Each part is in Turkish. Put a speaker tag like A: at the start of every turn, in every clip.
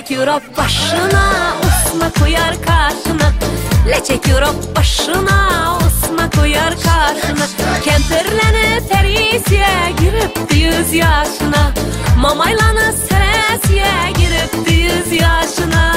A: çekiyor başına, Osma koyar karşına. Le çekiyor başına, Osma koyar karşına. Kempirlenip perisiye girip yüz yaşına. Mamaylanıp seresiye girip yüz yaşına.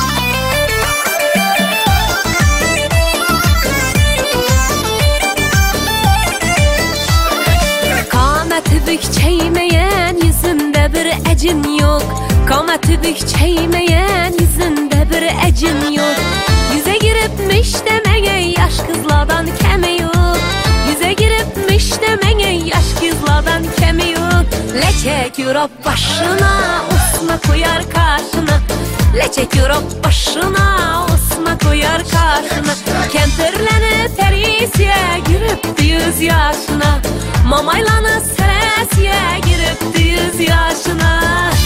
A: Kameti bükçeymeyen yüzünde bir ecin yok. Kameti bükçeymeyen yüzünde bir ecin yok. Yüze giripmiş demeye yaş kızlardan kemi yok. Yüze giripmiş demeye yaş kızlardan kemi yok. Le çekiyor başına, Osma koyar karşına. Le çekiyor başına, Osma koyar karşına. Kempirlenip perisiye girip yüz yaşına. Mamaylanıp seresiye girip yüz yaşına.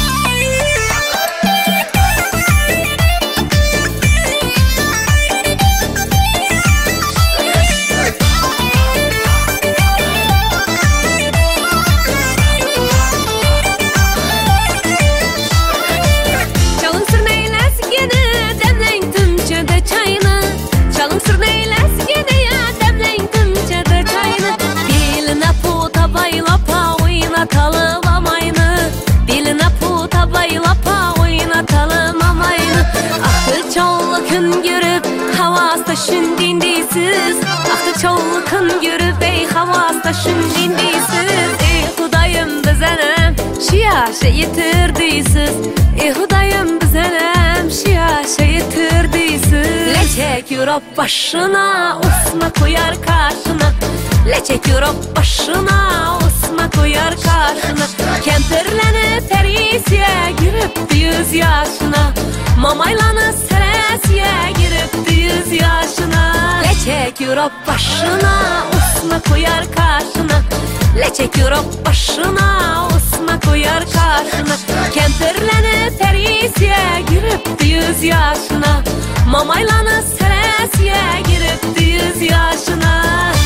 A: Gün görüp havasta şündindisiz. Ahtı çoğulukun görüp ey havasta şündindisiz. Ey Hudayım bizenem şu yaşa yitirdisiz. Ey Hudayım bizenem şu yaşa yitirdisiz. Le çekiyor başına, Osma koyar karşına. Le çekiyor başına, Osma koyar karşına. Kempirlenip perisiye girip yüz yaşına. Mamaylanıp seresiye girip yüz yaşına. Le çekiyor başına, Osma koyar karşına. Le çekiyor başına, Osma koyar karşına. Kempirlenip perisiye girip yüz yaşına. Mamaylanıp seresiye girip yüz yaşına.